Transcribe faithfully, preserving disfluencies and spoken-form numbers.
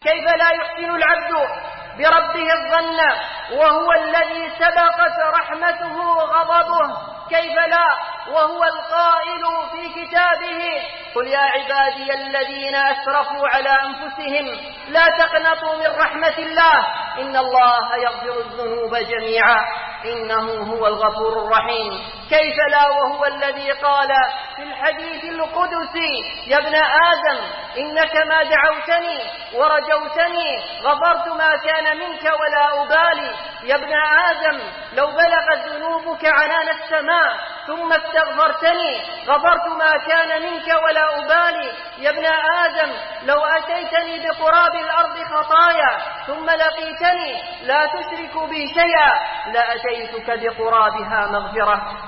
كيف لا يحسن العبد بربه الظن وهو الذي سبقت رحمته غضبه؟ كيف لا وهو القائل في كتابه: قل يا عبادي الذين أسرفوا على أنفسهم لا تقنطوا من رحمة الله إن الله يغفر الذنوب جميعا إنه هو الغفور الرحيم. كيف لا وهو الذي قال في الحديث القدسي: يا ابن آدم إنك ما دعوتني ورجوتني غفرت ما كان منك ولا أبالي. يا ابن آدم لو بلغت ذنوبك عنان السماء ثم استغفرتني غفرت ما كان منك ولا أبالي. يا ابن آدم لو أتيتني بقراب الأرض خطايا ثم لقيتني لا تشرك بي شيئا لأتيتك بقرابها مغفرة.